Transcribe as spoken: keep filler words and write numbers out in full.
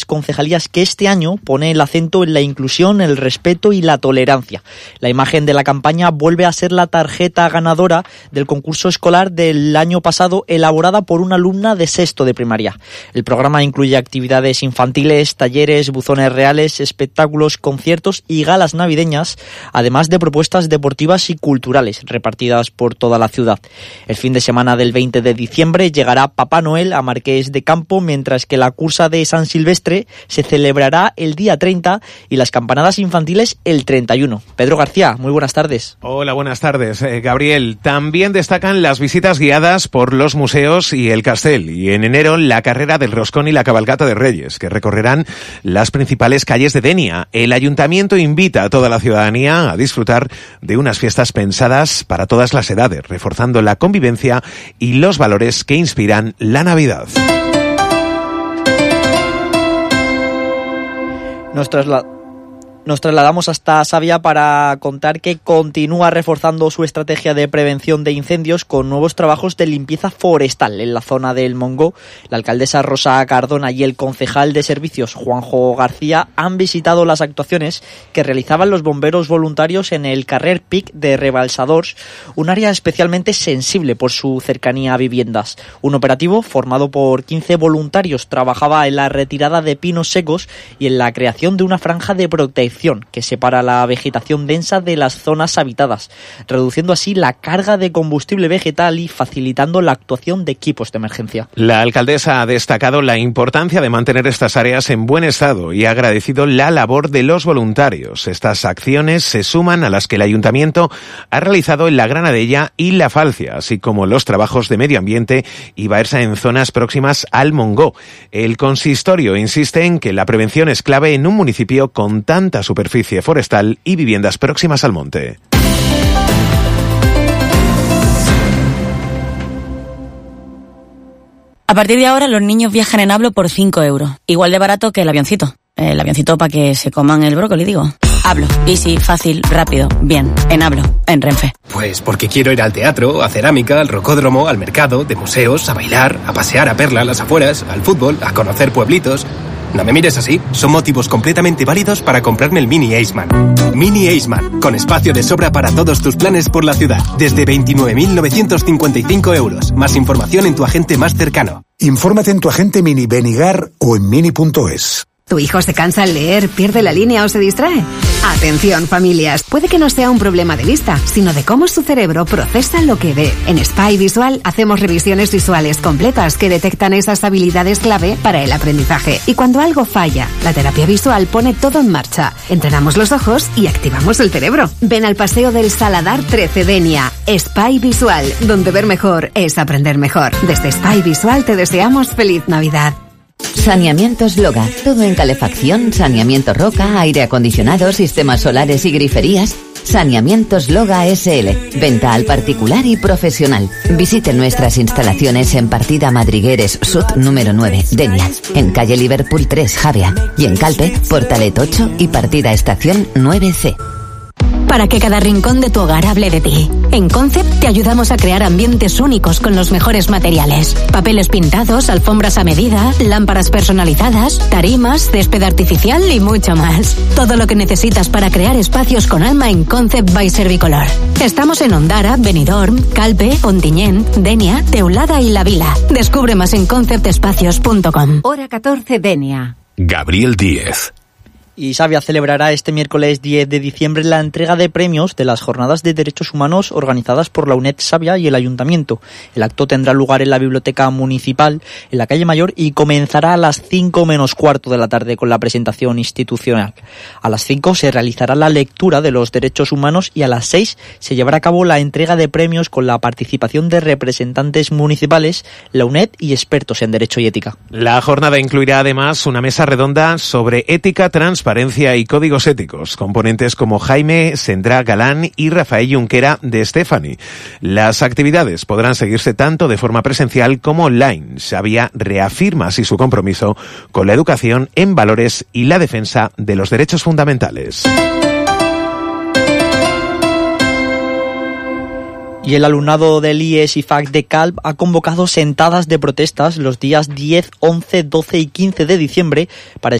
concejalías que este año pone el acento en la inclusión, el respeto y la tolerancia. La imagen de la campaña vuelve a ser la tarjeta ganadora del concurso escolar del año pasado, elaborada por una alumna de sexto de primaria. El programa incluye actividades infantiles, talleres, buzones reales, espectáculos, conciertos y galas navideñas, además de propuestas deportivas y culturales repartidas por toda la ciudad. El fin de semana del veinte de diciembre llegará Papá Noel a Marqués de Campo, mientras que la cursa de San Silvestre se celebrará el día treinta y las campanadas infantiles el treinta y uno. Pedro García, muy buenas tardes. Hola, buenas tardes, eh, Gabriel. También destacan las visitas guiadas por los museos y el Castell, y en enero la carrera del Roscón y la cabalgata de Reyes, que recorrerán las principales calles de Denia. El ayuntamiento invita a toda la ciudadanía a disfrutar de unas fiestas pensadas para todas las edades, reforzando la convivencia y los valores que inspiran la Navidad. Nos trasladamos. Nos trasladamos hasta Savia para contar que continúa reforzando su estrategia de prevención de incendios con nuevos trabajos de limpieza forestal en la zona del Montgó. La alcaldesa Rosa Cardona y el concejal de servicios Juanjo García han visitado las actuaciones que realizaban los bomberos voluntarios en el Carrer Pic de Rebalsadors, un área especialmente sensible por su cercanía a viviendas. Un operativo formado por quince voluntarios trabajaba en la retirada de pinos secos y en la creación de una franja de protección que separa la vegetación densa de las zonas habitadas, reduciendo así la carga de combustible vegetal y facilitando la actuación de equipos de emergencia. La alcaldesa ha destacado la importancia de mantener estas áreas en buen estado y ha agradecido la labor de los voluntarios. Estas acciones se suman a las que el ayuntamiento ha realizado en la Granadella y la Falcia, así como los trabajos de medio ambiente y Baersa en zonas próximas al Montgó. El consistorio insiste en que la prevención es clave en un municipio con tanta superficie forestal y viviendas próximas al monte. A partir de ahora los niños viajan en Hablo por cinco euros, igual de barato que el avioncito. El avioncito para que se coman el brócoli, digo. Hablo, easy, fácil, rápido, bien, en Hablo, en Renfe. Pues porque quiero ir al teatro, a cerámica, al rocódromo, al mercado, de museos, a bailar, a pasear a Perla, a las afueras, al fútbol, a conocer pueblitos. No me mires así, son motivos completamente válidos para comprarme el Mini Aceman. Mini Aceman, con espacio de sobra para todos tus planes por la ciudad, desde veintinueve mil novecientos cincuenta y cinco euros. Más información en tu agente más cercano. Infórmate en tu agente Mini Benigar o en mini punto es. ¿Tu hijo se cansa al leer, pierde la línea o se distrae? Atención, familias, puede que no sea un problema de vista, sino de cómo su cerebro procesa lo que ve. En Spy Visual hacemos revisiones visuales completas que detectan esas habilidades clave para el aprendizaje. Y cuando algo falla, la terapia visual pone todo en marcha. Entrenamos los ojos y activamos el cerebro. Ven al Paseo del Saladar trece Denia. Spy Visual, donde ver mejor es aprender mejor. Desde Spy Visual te deseamos feliz Navidad. Saneamientos Loga, todo en calefacción, saneamiento roca, aire acondicionado, sistemas solares y griferías. Saneamientos Loga S L, venta al particular y profesional. Visite nuestras instalaciones en Partida Madrigueres Sud número nueve, Denia, en calle Liverpool tres, Javea, y en Calpe, Portalet ocho y Partida Estación nueve C. Para que cada rincón de tu hogar hable de ti. En Concept te ayudamos a crear ambientes únicos con los mejores materiales. Papeles pintados, alfombras a medida, lámparas personalizadas, tarimas, césped artificial y mucho más. Todo lo que necesitas para crear espacios con alma en Concept by Servicolor. Estamos en Ondara, Benidorm, Calpe, Ontinyent, Denia, Teulada y La Vila. Descubre más en concept espacios punto com. Hora catorce, Denia. Gabriel Díez. Y Savia celebrará este miércoles diez de diciembre la entrega de premios de las Jornadas de Derechos Humanos organizadas por la UNED Savia y el Ayuntamiento. El acto tendrá lugar en la Biblioteca Municipal, en la calle Mayor, y comenzará a las cinco menos cuarto de la tarde con la presentación institucional. A las cinco se realizará la lectura de los derechos humanos y a las seis se llevará a cabo la entrega de premios con la participación de representantes municipales, la UNED y expertos en Derecho y Ética. La jornada incluirá además una mesa redonda sobre ética, transparencia y códigos éticos, componentes como Jaime Sendrá Galán y Rafael Junquera de Stefani. Las actividades podrán seguirse tanto de forma presencial como online. Savia reafirma así su compromiso con la educación en valores y la defensa de los derechos fundamentales. Y el alumnado del I E S I F A C de Calp ha convocado sentadas de protestas los días diez, once, doce y quince de diciembre para